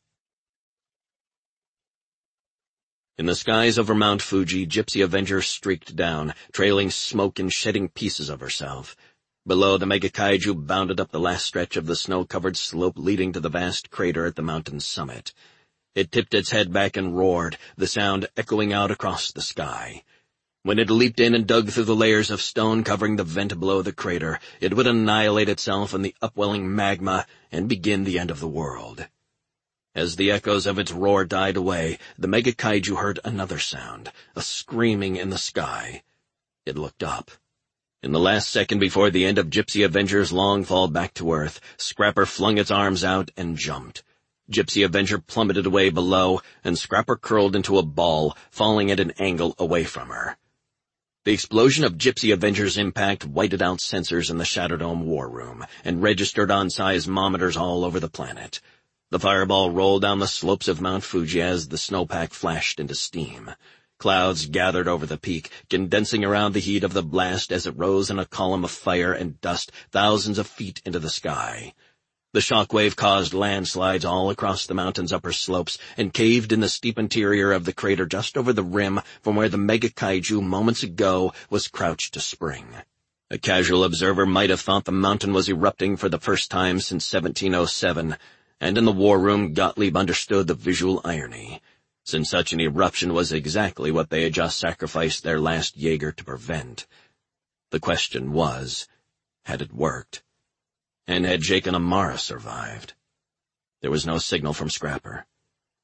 In the skies over Mount Fuji, Gypsy Avenger streaked down, trailing smoke and shedding pieces of herself. Below, the Mega Kaiju bounded up the last stretch of the snow-covered slope leading to the vast crater at the mountain's summit. It tipped its head back and roared, the sound echoing out across the sky. When it leaped in and dug through the layers of stone covering the vent below the crater, it would annihilate itself in the upwelling magma and begin the end of the world. As the echoes of its roar died away, the Mega Kaiju heard another sound, a screaming in the sky. It looked up. In the last second before the end of Gypsy Avenger's long fall back to Earth, Scrapper flung its arms out and jumped. Gypsy Avenger plummeted away below, and Scrapper curled into a ball, falling at an angle away from her. The explosion of Gypsy Avenger's impact whited out sensors in the Shatterdome war room, and registered on seismometers all over the planet. The fireball rolled down the slopes of Mount Fuji as the snowpack flashed into steam. Clouds gathered over the peak, condensing around the heat of the blast as it rose in a column of fire and dust thousands of feet into the sky. The shockwave caused landslides all across the mountain's upper slopes and caved in the steep interior of the crater just over the rim from where the Mega Kaiju moments ago was crouched to spring. A casual observer might have thought the mountain was erupting for the first time since seventeen oh seven, and in the war room Gottlieb understood the visual irony, since such an eruption was exactly what they had just sacrificed their last Jaeger to prevent. The question was, had it worked? And had Jake and Amara survived? There was no signal from Scrapper.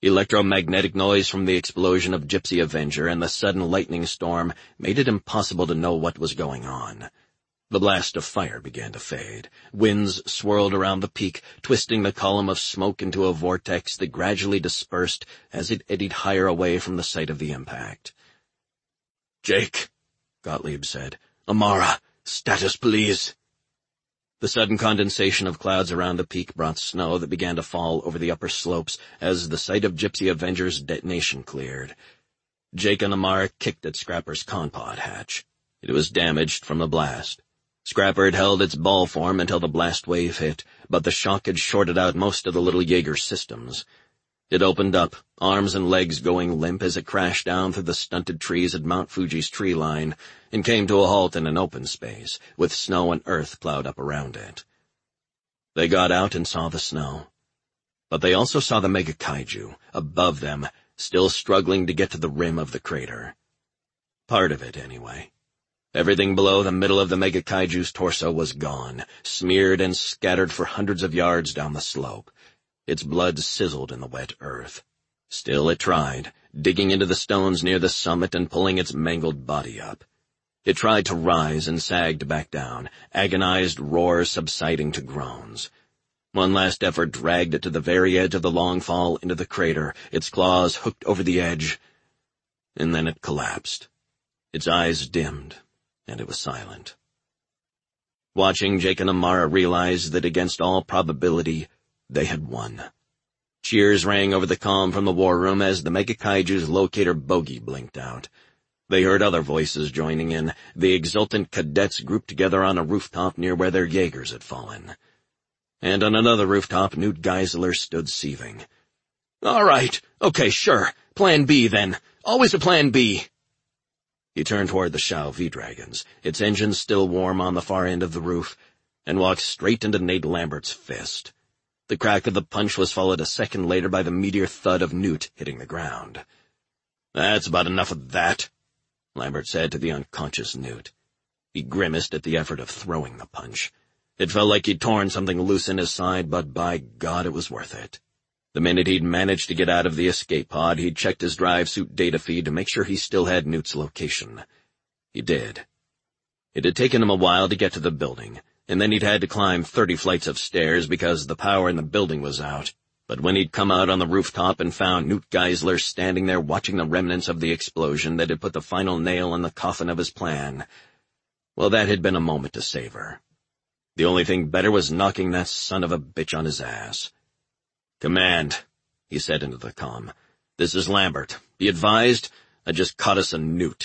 Electromagnetic noise from the explosion of Gypsy Avenger and the sudden lightning storm made it impossible to know what was going on. The blast of fire began to fade. Winds swirled around the peak, twisting the column of smoke into a vortex that gradually dispersed as it eddied higher away from the site of the impact. "Jake," Gottlieb said. "Amara, status please." The sudden condensation of clouds around the peak brought snow that began to fall over the upper slopes as the site of Gypsy Avenger's detonation cleared. Jake and Amara kicked at Scrapper's Conpod hatch. It was damaged from the blast. Scrapper had held its ball form until the blast wave hit, but the shock had shorted out most of the little Jaeger systems. It opened up, arms and legs going limp as it crashed down through the stunted trees at Mount Fuji's tree line and came to a halt in an open space, with snow and earth plowed up around it. They got out and saw the snow. But they also saw the Mega Kaiju, above them, still struggling to get to the rim of the crater. Part of it, anyway. Everything below the middle of the Mega Kaiju's torso was gone, smeared and scattered for hundreds of yards down the slope. Its blood sizzled in the wet earth. Still it tried, digging into the stones near the summit and pulling its mangled body up. It tried to rise and sagged back down, agonized roars subsiding to groans. One last effort dragged it to the very edge of the long fall into the crater, its claws hooked over the edge, and then it collapsed. Its eyes dimmed, and it was silent. Watching, Jake and Amara realized that against all probability, they had won. Cheers rang over the comm from the war room as the Mega Kaiju's locator bogey blinked out. They heard other voices joining in, the exultant cadets grouped together on a rooftop near where their Jaegers had fallen. And on another rooftop, Newt Geisler stood seething. "All right, okay, sure. Plan B, then. Always a plan B." He turned toward the Shao V-Dragons, its engines still warm on the far end of the roof, and walked straight into Nate Lambert's fist. The crack of the punch was followed a second later by the meteor thud of Newt hitting the ground. "That's about enough of that," Lambert said to the unconscious Newt. He grimaced at the effort of throwing the punch. It felt like he'd torn something loose in his side, but by God it was worth it. The minute he'd managed to get out of the escape pod, he'd checked his drive suit data feed to make sure he still had Newt's location. He did. It had taken him a while to get to the building, and then he'd had to climb thirty flights of stairs because the power in the building was out. But when he'd come out on the rooftop and found Newt Geisler standing there watching the remnants of the explosion that had put the final nail in the coffin of his plan, well, that had been a moment to savor. The only thing better was knocking that son of a bitch on his ass. "Command," he said into the comm. "This is Lambert. Be advised, I just caught us a Newt."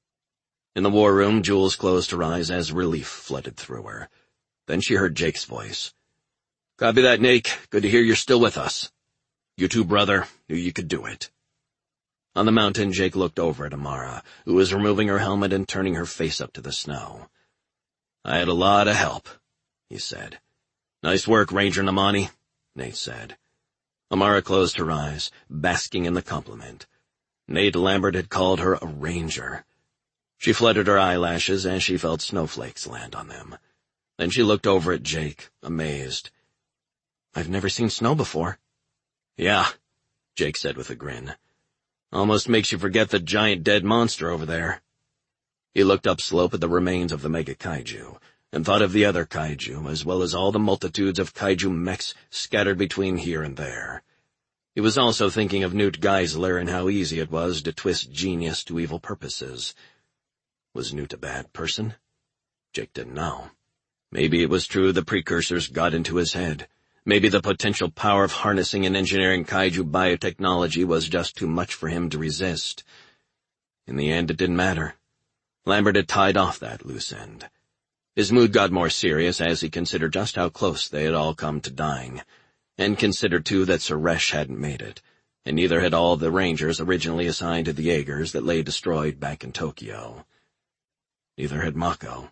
In the war room, Jules closed her eyes as relief flooded through her. Then she heard Jake's voice. "Copy that, Nate. Good to hear you're still with us. You too, brother. Knew you could do it." On the mountain, Jake looked over at Amara, who was removing her helmet and turning her face up to the snow. "I had a lot of help," he said. "Nice work, Ranger Namani," Nate said. Amara closed her eyes, basking in the compliment. Nate Lambert had called her a ranger. She fluttered her eyelashes as she felt snowflakes land on them. Then she looked over at Jake, amazed. "I've never seen snow before." "Yeah," Jake said with a grin. "Almost makes you forget the giant dead monster over there." He looked upslope at the remains of the Mega Kaiju, and thought of the other Kaiju, as well as all the multitudes of Kaiju mechs scattered between here and there. He was also thinking of Newt Geisler and how easy it was to twist genius to evil purposes. Was Newt a bad person? Jake didn't know. Maybe it was true the precursors got into his head. Maybe the potential power of harnessing and engineering Kaiju biotechnology was just too much for him to resist. In the end, it didn't matter. Lambert had tied off that loose end. His mood got more serious as he considered just how close they had all come to dying, and considered, too, that Suresh hadn't made it, and neither had all the Rangers originally assigned to the Jaegers that lay destroyed back in Tokyo. Neither had Mako.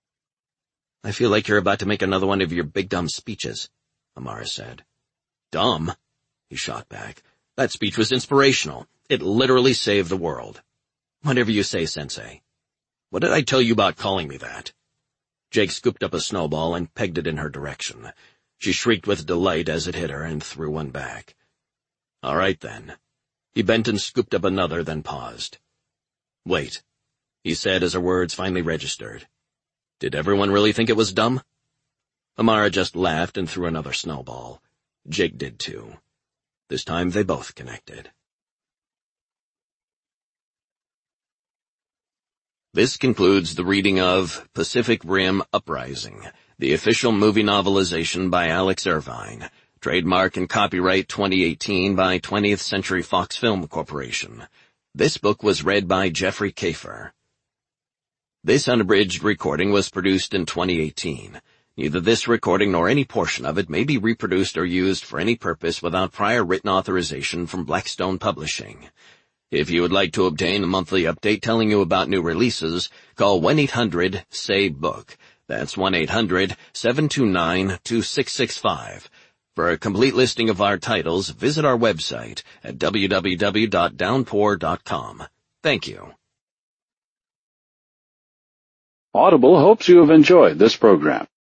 "I feel like you're about to make another one of your big dumb speeches," Amara said. "Dumb?" he shot back. "That speech was inspirational. It literally saved the world." "Whatever you say, Sensei." "What did I tell you about calling me that?" Jake scooped up a snowball and pegged it in her direction. She shrieked with delight as it hit her and threw one back. All right, then. He bent and scooped up another, then paused. Wait, he said as her words finally registered. Did everyone really think it was dumb? Amara just laughed and threw another snowball. Jake did too. This time they both connected. This concludes the reading of Pacific Rim Uprising, the official movie novelization by Alex Irvine, trademark and copyright twenty eighteen by twentieth Century Fox Film Corporation. This book was read by Jeffrey Kafer. This unabridged recording was produced in twenty eighteen. Neither this recording nor any portion of it may be reproduced or used for any purpose without prior written authorization from Blackstone Publishing. If you would like to obtain a monthly update telling you about new releases, call one eight hundred S A Y BOOK. That's one eight hundred, seven two nine, two six six five. For a complete listing of our titles, visit our website at w w w dot downpour dot com. Thank you. Audible hopes you have enjoyed this program.